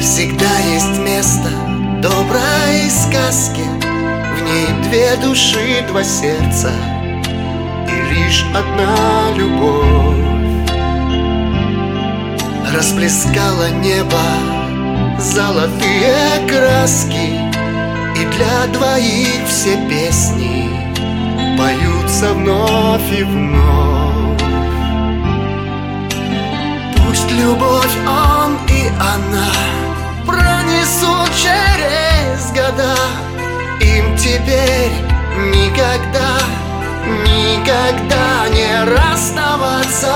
Всегда есть место доброй сказки, в ней две души, два сердца и лишь одна любовь. Расплескало небо золотые краски, и для двоих все песни поются вновь и вновь. Пусть любовь он и она пронесут через года, им теперь никогда, никогда не расставаться.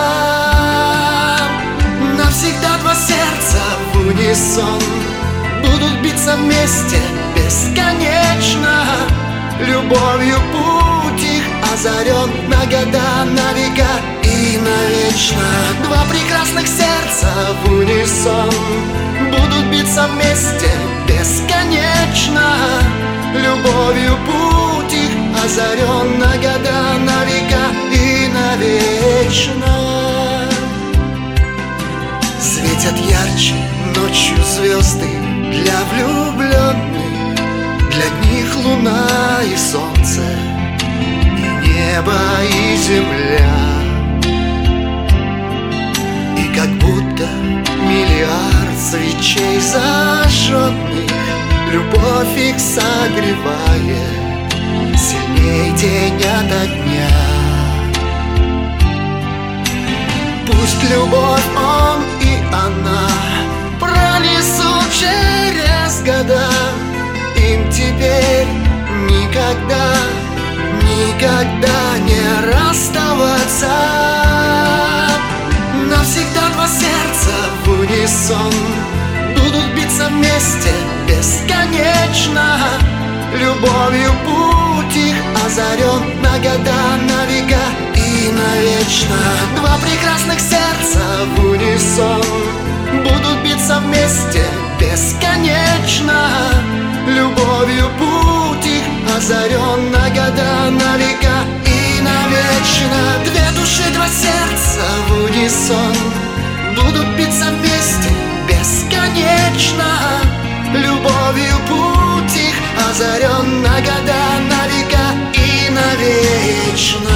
Навсегда два сердца в унисон будут биться вместе бесконечно. Любовью путь их озарен на года, на века и навечно. Два прекрасных сердца в унисон будут биться вместе бесконечно. Любовью путь их озарен на года, на века и навечно. Светят ярче ночью звезды для влюбленных, для них луна и солнце, и небо, и земля. И как будто миллиард свечей зажженных любовь их согревает сильней день ото дня. Пусть любовь он и она пронесут через года, им теперь никогда, никогда не расставаться. Навсегда два сердца в унисон будут биться вместе бесконечно. Любовью путь их озарен на года, на века и навечно. Два прекрасных сердца в унисон будут биться вместе бесконечно. Любовью путь их озарен на года, на века и навечно. Две души, два сердца в унисон будут биться вместе бесконечно. Любовью путь их озарен на года, на века и навечно.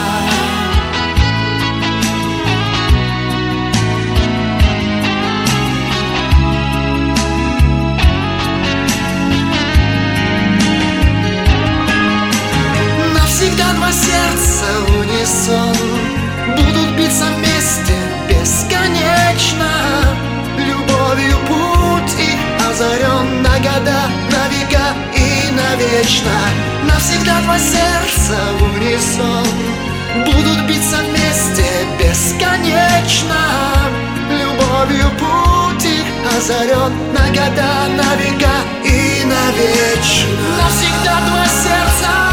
Навсегда два сердца в унисон будут биться вместе бесконечно. Любовью путь их озарен на года, на века и навечно. Навсегда два сердца в унисон будут биться вместе бесконечно. Любовью путь их озарен на года, на века и навечно. Навсегда два сердца